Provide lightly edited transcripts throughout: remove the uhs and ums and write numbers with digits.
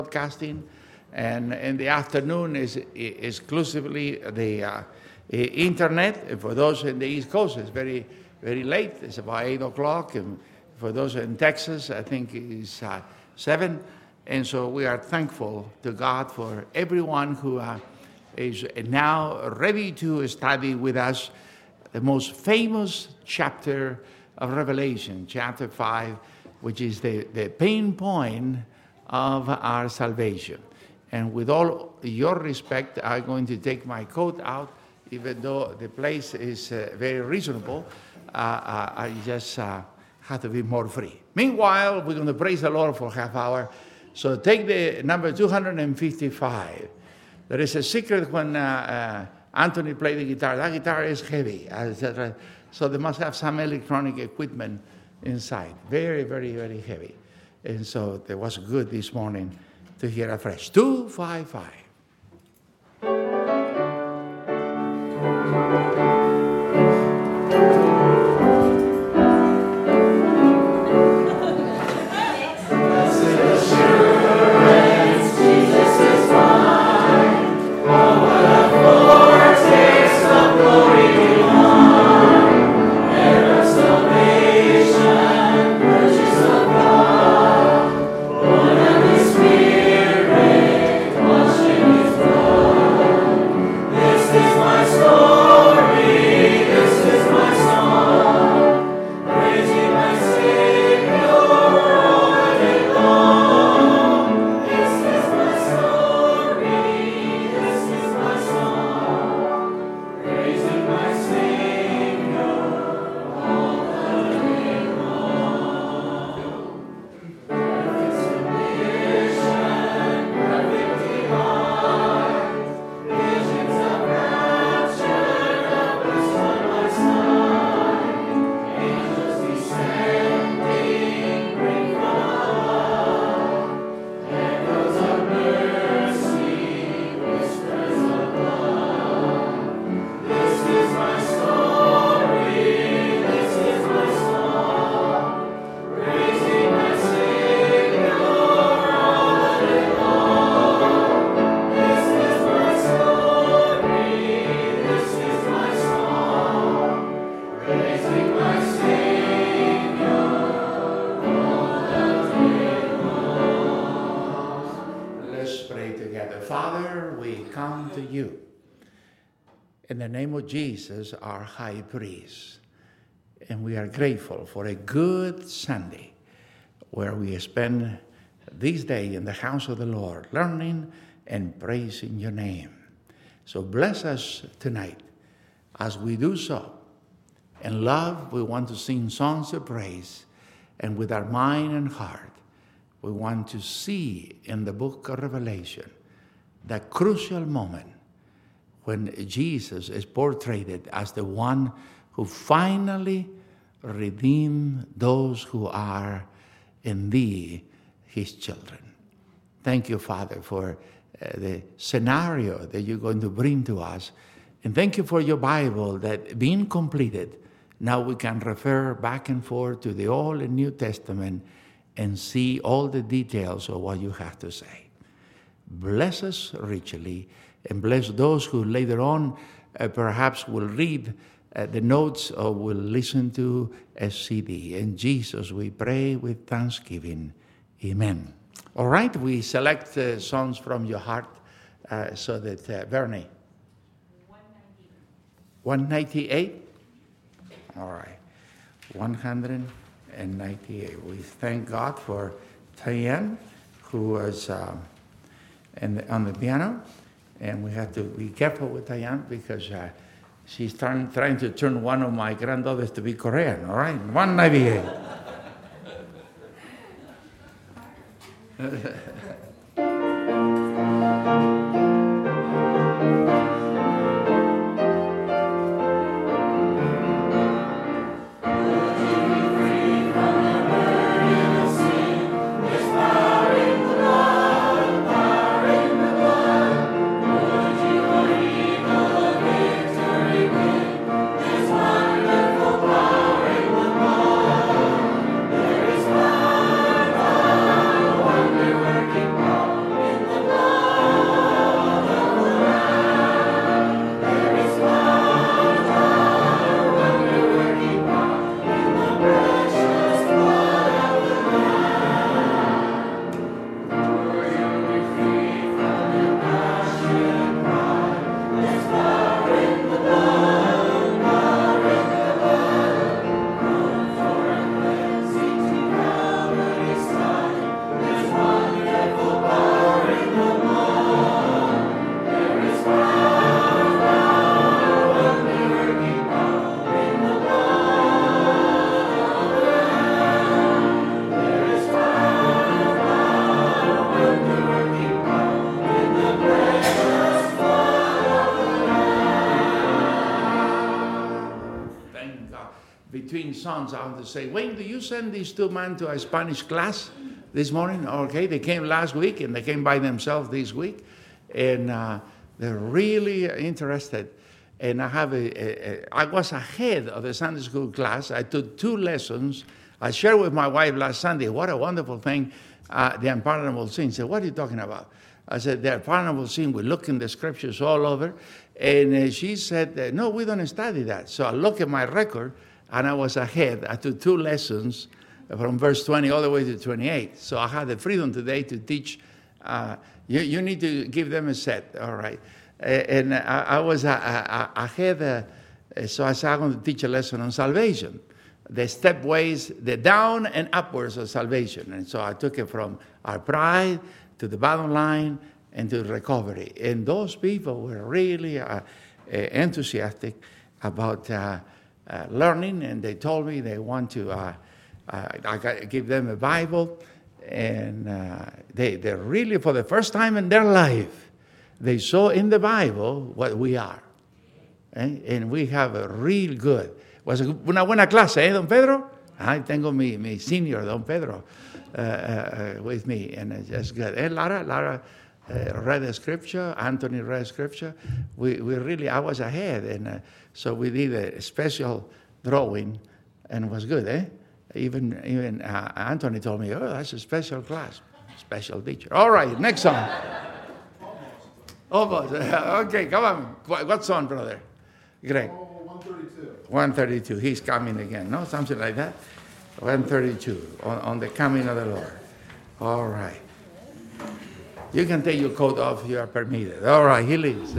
broadcasting, and in the afternoon is exclusively the internet. And for those in the East Coast, it's very, very late. It's about 8 o'clock, and for those in Texas, I think it's 7. And so we are thankful to God for everyone who is now ready to study with us the most famous chapter of Revelation, chapter 5, which is the pain point of our salvation. And with all your respect, I'm going to take my coat out, even though the place is very reasonable. I just have to be more free. Meanwhile, we're going to praise the Lord for half hour. So take the number 255. There is a secret when Anthony played the guitar. That guitar is heavy, etc. So they must have some electronic equipment inside. Very, very, very heavy. And so it was good this morning to hear afresh. 255. Jesus, our high priest. And we are grateful for a good Sunday where we spend this day in the house of the Lord, learning and praising your name. So bless us tonight as we do so. In love, we want to sing songs of praise. And with our mind and heart, we want to see in the book of Revelation that crucial moment when Jesus is portrayed as the one who finally redeemed those who are indeed his children. Thank you, Father, for the scenario that you're going to bring to us. And thank you for your Bible that being completed, now we can refer back and forth to the Old and New Testament and see all the details of what you have to say. Bless us richly. And bless those who later on perhaps will read the notes or will listen to a CD. In Jesus, we pray with thanksgiving. Amen. All right, we select songs from your heart so that, Bernie. 198. All right. 198. We thank God for Diane, who was on the piano. And we have to be careful with Diane because she's trying to turn one of my granddaughters to be Korean, all right? 198. between sons, I want to say, Wayne, do you send these two men to a Spanish class this morning? Okay, they came last week, and they came by themselves this week. And they're really interested. And I was ahead of the Sunday school class. I took 2 lessons. I shared with my wife last Sunday, what a wonderful thing, the unpardonable sin. She said, what are you talking about? I said, the unpardonable sin, we look in the scriptures all over. And she said, no, we don't study that. So I looked at my record, and I was ahead. I took 2 lessons from verse 20 all the way to 28. So I had the freedom today to teach. You need to give them a set, all right. And I was ahead, so I said, I'm going to teach a lesson on salvation. The stepways, the down and upwards of salvation. And so I took it from our pride to the bottom line and to recovery. And those people were really enthusiastic about learning, and they told me they want to, I give them a Bible, and they're really, for the first time in their life, they saw in the Bible what we are. And we have a real good. Was una buena clase, Don Pedro? I tengo mi senior, Don Pedro, with me, and it's just good. And Lara read the scripture. Anthony read scripture. We really, I was ahead, and so we did a special drawing, and it was good, eh? Even Anthony told me, oh, that's a special class, special teacher. All right, next song. Almost. Okay, come on. What song, brother? Greg? 132. 132. He's coming again, no? Something like that. 132, on the coming of the Lord. All right. You can take your coat off. You are permitted. All right, he leaves.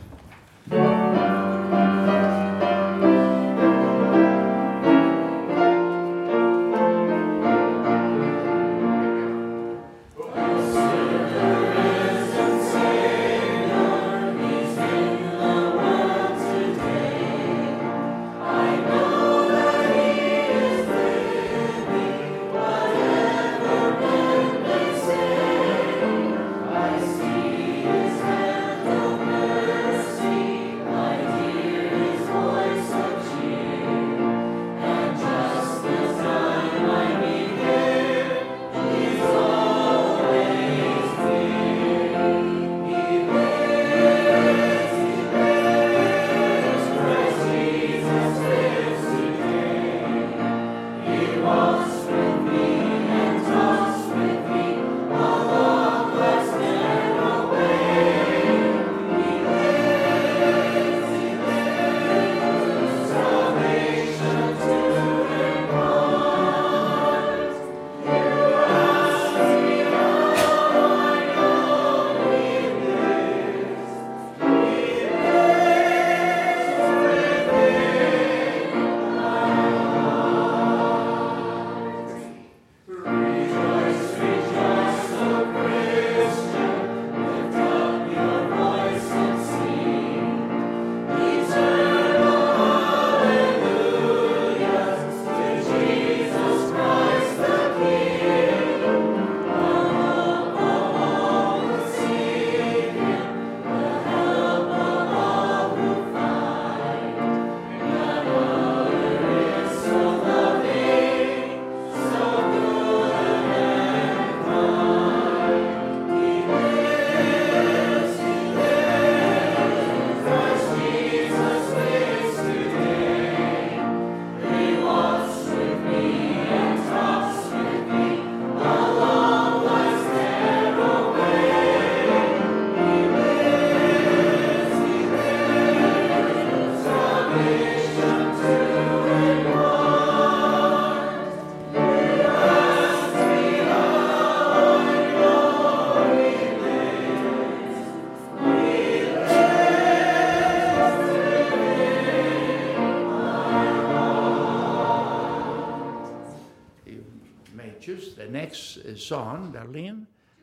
Song, Darlene?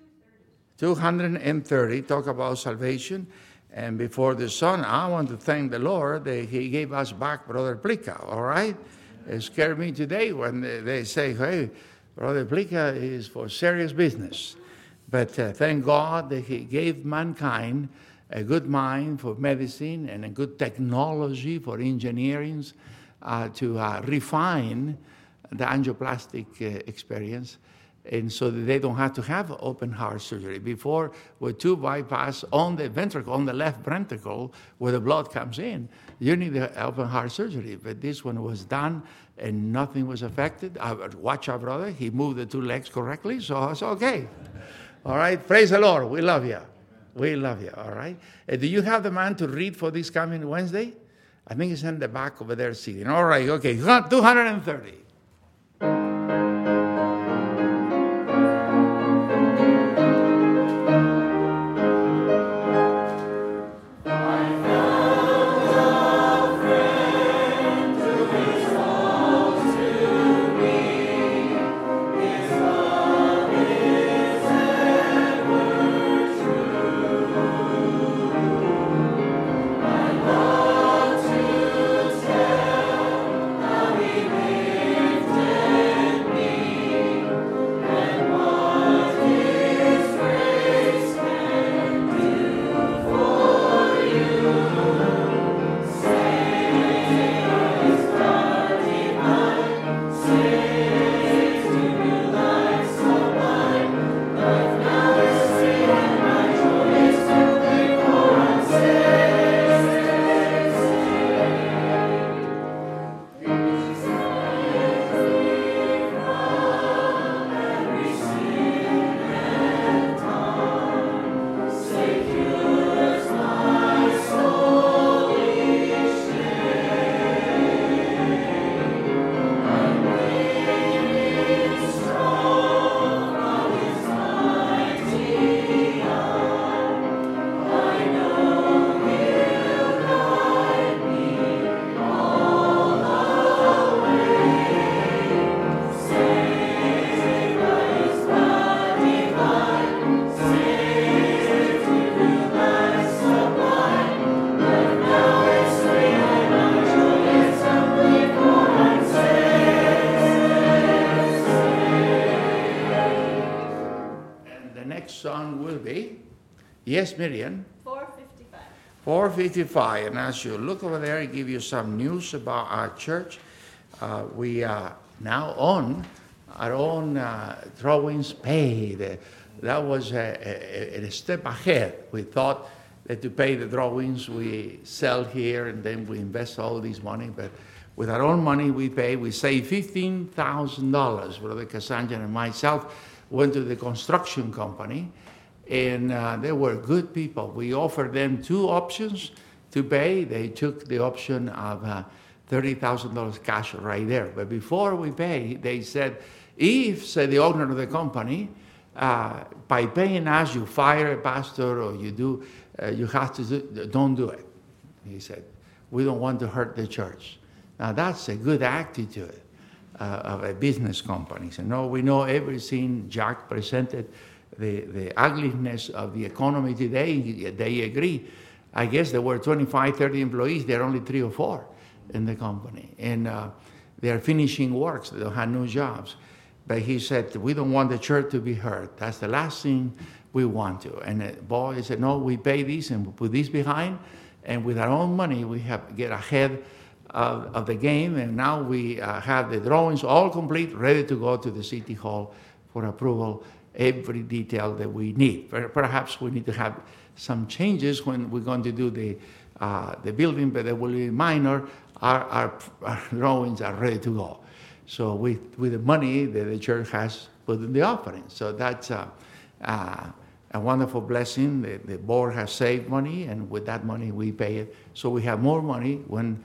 230, talk about salvation. And before the song, I want to thank the Lord that he gave us back Brother Plica, all right? It scared me today when they say, hey, Brother Plica is for serious business. But thank God that he gave mankind a good mind for medicine and a good technology for engineering. to refine the angioplastic experience, and so that they don't have to have open heart surgery. Before, with two bypass on the ventricle, on the left ventricle, where the blood comes in, you need the open heart surgery. But this one was done, and nothing was affected. I watch our brother. He moved the two legs correctly, so it's okay. All right? Praise the Lord. We love you. We love you, all right? Do you have the man to read for this coming Wednesday? I think it's in the back over there sitting. All right, okay, 230. Yes, Miriam? 455. 455. And as you look over there, I give you some news about our church. We now own our own drawings paid. That was a step ahead. We thought that to pay the drawings, we sell here and then we invest all this money. But with our own money, we pay. We saved $15,000. Brother Cassandra and myself went to the construction company. And they were good people. We offered them two options to pay. They took the option of $30,000 cash right there. But before we pay, they said, if, said the owner of the company, by paying us, you fire a pastor or you do, you have to do, don't do it. He said, we don't want to hurt the church. Now that's a good attitude of a business company. So no, we know everything Jack presented. The ugliness of the economy today, they agree. I guess there were 25, 30 employees. There are only 3 or 4 in the company. And they're finishing works. They don't have no jobs. But he said, we don't want the church to be hurt. That's the last thing we want to. And the boy said, no, we pay this and we put this behind. And with our own money, we have to get ahead of the game. And now we have the drawings all complete, ready to go to the city hall for approval. Every detail that we need. Perhaps we need to have some changes when we're going to do the building, but they will be minor. Our drawings are ready to go. So with the money that the church has put in the offering. So that's a wonderful blessing. The board has saved money, and with that money we pay it. So we have more money when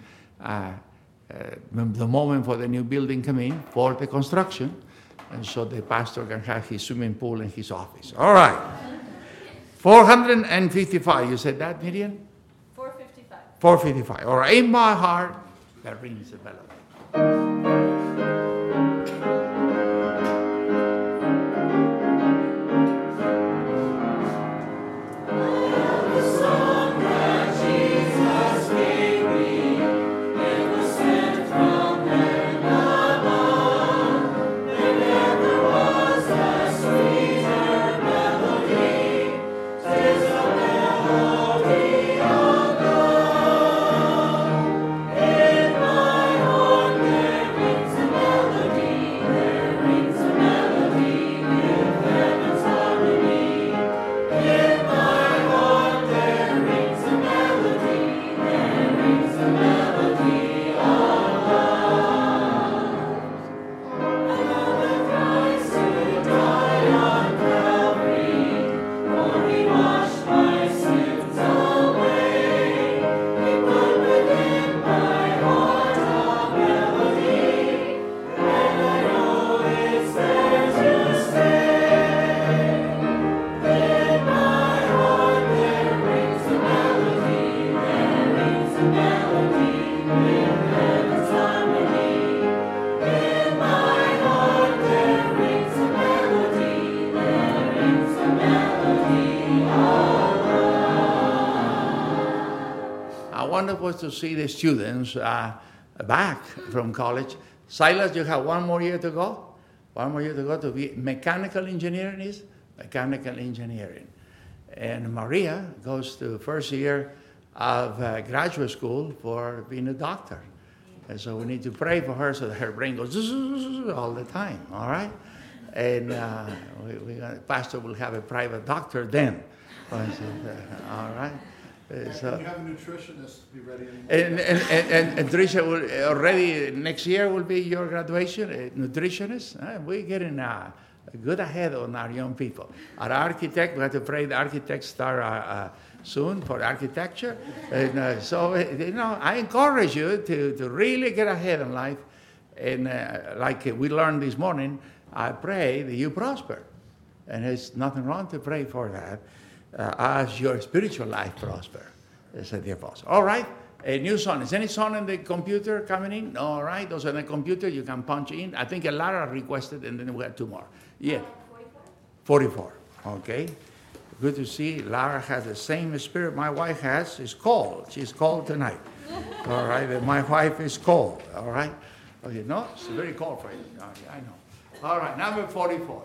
the moment for the new building come in for the construction. And so the pastor can have his swimming pool in his office. All right. 455. You said that, Miriam? 455. 455. All right. In my heart, that rings a bell. In my heart. Wonderful to see the students back from college. Silas, you have one more year to go. One more year to go to be mechanical engineering is mechanical engineering. And Maria goes to first year of graduate school for being a doctor. And so we need to pray for her so that her brain goes all the time, all right? And Pastor will have a private doctor then. All right? So you have a nutritionist to be ready and Tricia will already next year will be your graduation, a nutritionist. We're getting good ahead on our young people. Our architect, we have to pray the architects start soon for architecture. And so, I encourage you to really get ahead in life. And like we learned this morning, I pray that you prosper. And there's nothing wrong to pray for that. As your spiritual life prosper, said the apostle. All right, a new song. Is any song in the computer coming in? All right, those are in the computer. You can punch in. I think Lara requested, and then we have two more. Yeah, 44. Okay, good to see. Lara has the same spirit my wife has. She's called. She's called tonight. All right, my wife is called. All right. Okay, no, it's very cold for you. I know. All right, number 44.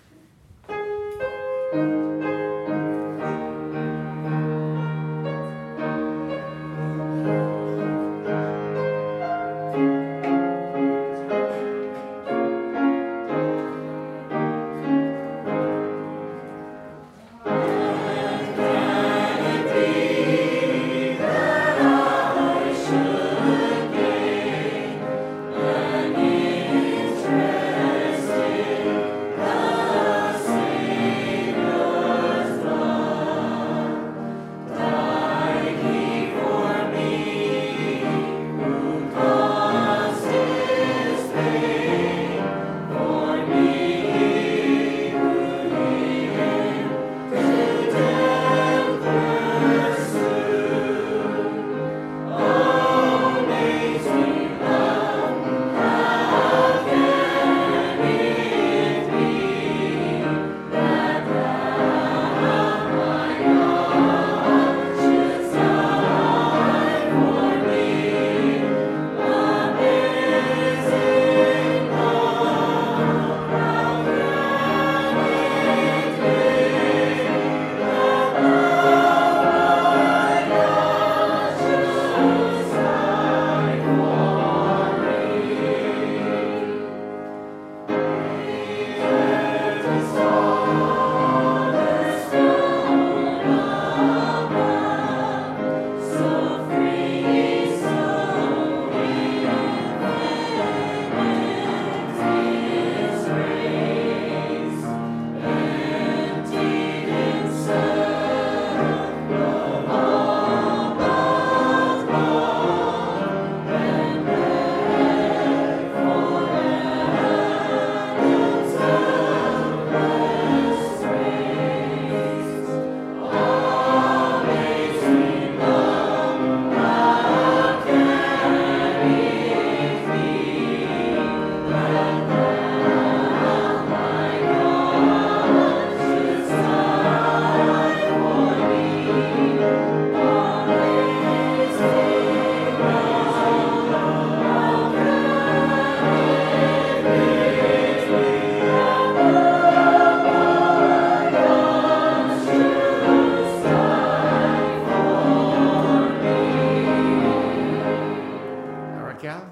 Cal?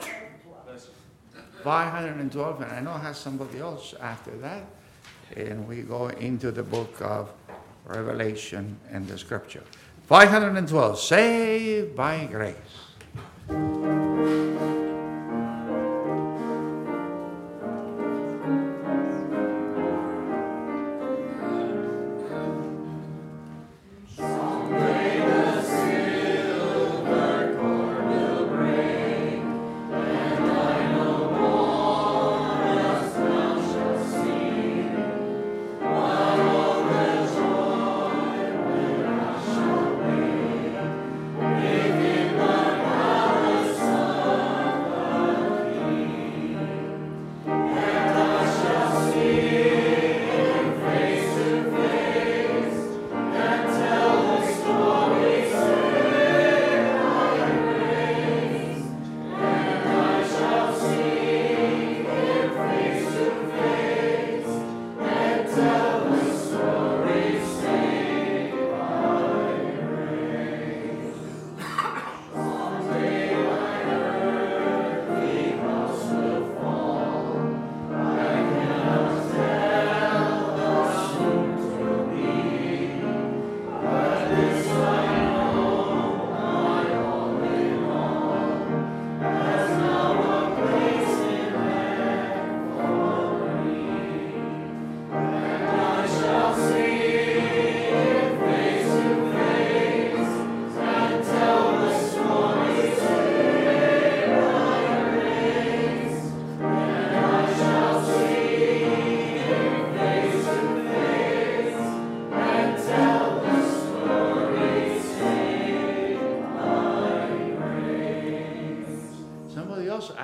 512, and I know I have somebody else after that. And we go into the book of Revelation and the scripture. 512, saved by grace. If in the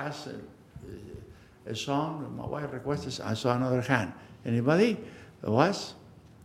ask a song. My wife requested. I saw another hand. Anybody? There was?